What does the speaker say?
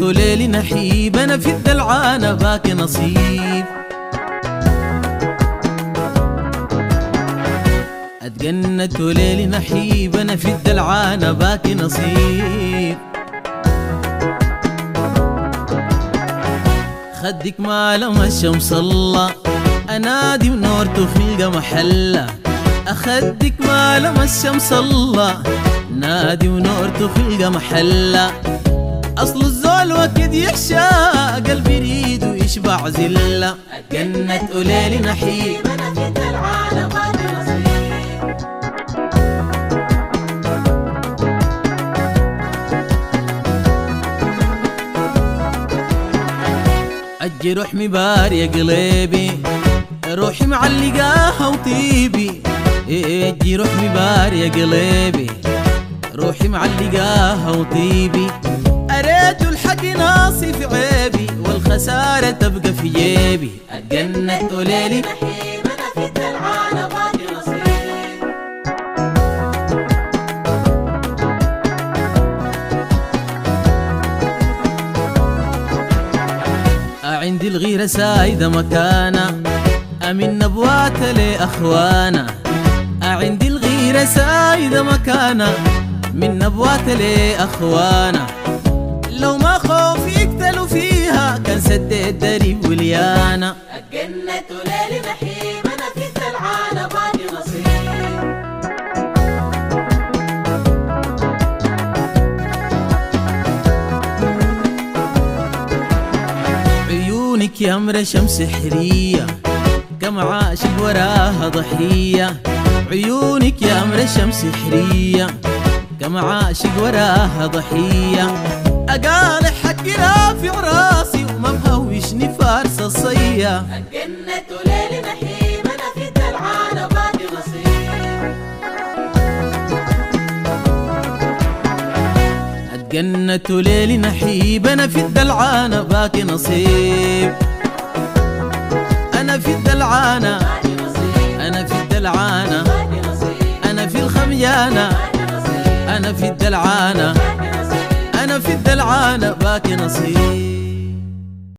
وليلي نحيب، أنا في الدلعانة باقي نصيب. اتجنت وليلي نحيب، أنا في الدلعانة باقي نصيب. خدك ما لما الشمس الله، أنادي ونورته خلقة محلة. أخدك ما لما الشمس الله، نادي ونورته خلقة محلة. أصل الزول وكد يحشى، قلبي يريد ويشبع زلة. اتجنت وليلي نحيب، أنا في الدلعانة باقي نصيب. أجي روح مبار يا قلبي، روحي معلقاها وطيبي. أجي روح مبار يا قلبي، روحي معلقاها وطيبي. أريت الحق ناصي في عيبي، والخسارة تبقى في جيبي. اتجنت وليلي نحيب، أنا في الدلعانة باقي نصيب. عندي الغيرة سايدة مكانة، أمن نبوات لأخوانا. عندي الغيرة سايدة مكانة، من نبوات لأخوانا. لو ما خوف يقتلوا فيها، كان سديت دريب وليانا. اتجنت وليلي نحيب، أنا في الدلعانة باقي نصيب. عيونك يا مرشم سحرية، كم عاشق وراها ضحية. عيونك يا مرشم سحرية، كم عاشق وراها ضحية. أقال حقي رافع راسي، وما مهوشني فارس الصية. اتجنت وليلي نحيب، أنا في الدلعانة باقي نصيب. اتجنت وليلي نحيب، أنا في الدلعانة باقي نصيب. أنا في الدلعانة، أنا في الدلعانة، أنا في الخميانة، أنا في الدلعانة، أنا في الدلعانة باقي نصيب.